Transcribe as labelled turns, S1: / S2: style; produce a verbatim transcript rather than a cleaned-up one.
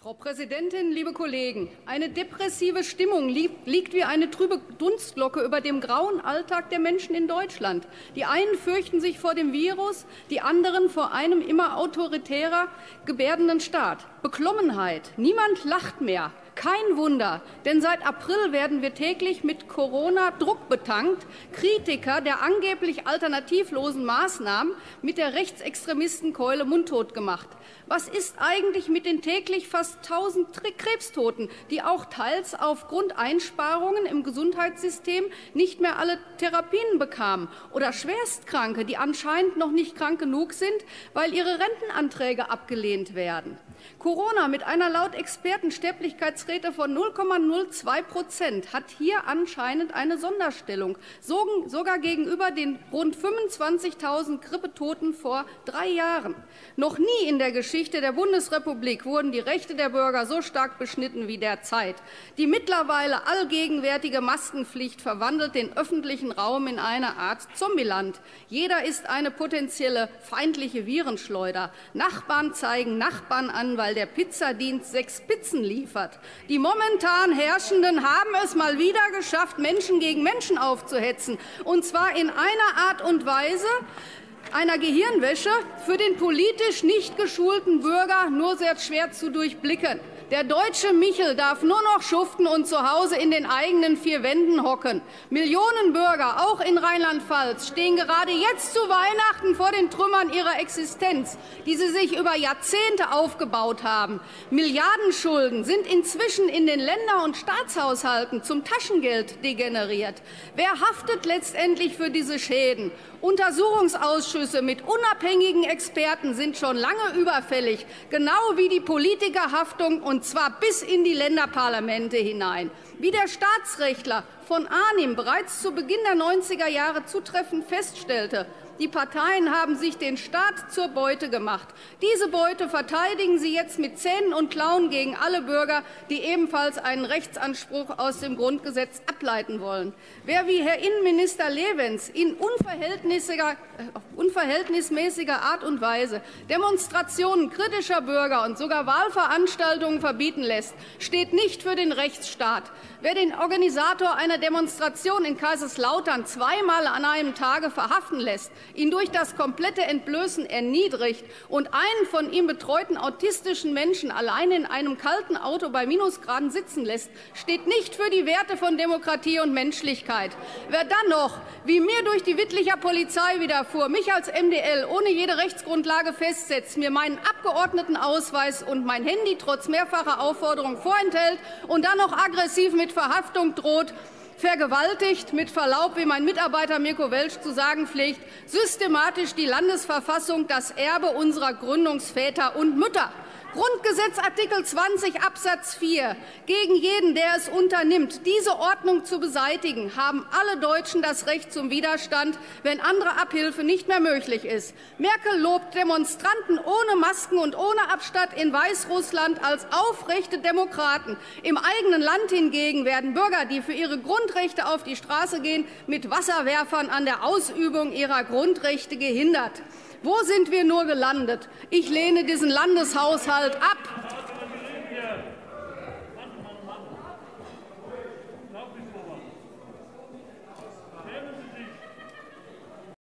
S1: Frau Präsidentin, liebe Kollegen! Eine depressive Stimmung liegt wie eine trübe Dunstglocke über dem grauen Alltag der Menschen in Deutschland. Die einen fürchten sich vor dem Virus, die anderen vor einem immer autoritärer gebärdenden Staat. Beklommenheit. Niemand lacht mehr. Kein Wunder, denn seit April werden wir täglich mit Corona-Druck betankt. Kritiker der angeblich alternativlosen Maßnahmen mit der Rechtsextremistenkeule mundtot gemacht. Was ist eigentlich mit den täglich fast tausend Krebstoten, die auch teils aufgrund Einsparungen im Gesundheitssystem nicht mehr alle Therapien bekamen? Oder Schwerstkranke, die anscheinend noch nicht krank genug sind, weil ihre Rentenanträge abgelehnt werden? Corona mit einer laut Experten Sterblichkeitsrate von null Komma null zwei Prozent hat hier anscheinend eine Sonderstellung, sogar gegenüber den rund fünfundzwanzigtausend Grippetoten vor drei Jahren. Noch nie in der Geschichte der Bundesrepublik wurden die Rechte der Bürger so stark beschnitten wie derzeit. Die mittlerweile allgegenwärtige Maskenpflicht verwandelt den öffentlichen Raum in eine Art Zombieland. Jeder ist eine potenzielle feindliche Virenschleuder. Nachbarn zeigen Nachbarn an, weil der Pizzadienst sechs Pizzen liefert. Die momentan Herrschenden haben es mal wieder geschafft, Menschen gegen Menschen aufzuhetzen, und zwar in einer Art und Weise, einer Gehirnwäsche, für den politisch nicht geschulten Bürger nur sehr schwer zu durchblicken. Der deutsche Michel darf nur noch schuften und zu Hause in den eigenen vier Wänden hocken. Millionen Bürger, auch in Rheinland-Pfalz, stehen gerade jetzt zu Weihnachten vor den Trümmern ihrer Existenz, die sie sich über Jahrzehnte aufgebaut haben. Milliardenschulden sind inzwischen in den Länder- und Staatshaushalten zum Taschengeld degeneriert. Wer haftet letztendlich für diese Schäden? Untersuchungsausschüsse mit unabhängigen Experten sind schon lange überfällig, genau wie die Politikerhaftung, und zwar bis in die Länderparlamente hinein. Wie der Staatsrechtler von Arnim bereits zu Beginn der neunziger Jahre zutreffend feststellte: Die Parteien haben sich den Staat zur Beute gemacht. Diese Beute verteidigen sie jetzt mit Zähnen und Klauen gegen alle Bürger, die ebenfalls einen Rechtsanspruch aus dem Grundgesetz ableiten wollen. Wer wie Herr Innenminister Lewens in unverhältnismäßiger, unverhältnismäßiger Art und Weise Demonstrationen kritischer Bürger und sogar Wahlveranstaltungen verbieten lässt, steht nicht für den Rechtsstaat. Wer den Organisator einer Demonstration in Kaiserslautern zweimal an einem Tage verhaften lässt, ihn durch das komplette Entblößen erniedrigt und einen von ihm betreuten autistischen Menschen allein in einem kalten Auto bei Minusgraden sitzen lässt, steht nicht für die Werte von Demokratie und Menschlichkeit. Wer dann noch, wie mir durch die Wittlicher Polizei widerfuhr, mich als M D L ohne jede Rechtsgrundlage festsetzt, mir meinen Abgeordnetenausweis und mein Handy trotz mehrfacher Aufforderung vorenthält und dann noch aggressiv mit Verhaftung droht, vergewaltigt, mit Verlaub, wie mein Mitarbeiter Mirko Welsch zu sagen pflegt, systematisch die Landesverfassung, das Erbe unserer Gründungsväter und Mütter. Grundgesetz Artikel zwanzig Absatz vier. Gegen jeden, der es unternimmt, diese Ordnung zu beseitigen, haben alle Deutschen das Recht zum Widerstand, wenn andere Abhilfe nicht mehr möglich ist. Merkel lobt Demonstranten ohne Masken und ohne Abstand in Weißrussland als aufrechte Demokraten. Im eigenen Land hingegen werden Bürger, die für ihre Grundrechte auf die Straße gehen, mit Wasserwerfern an der Ausübung ihrer Grundrechte gehindert. Wo sind wir nur gelandet? Ich lehne diesen Landeshaushalt ab.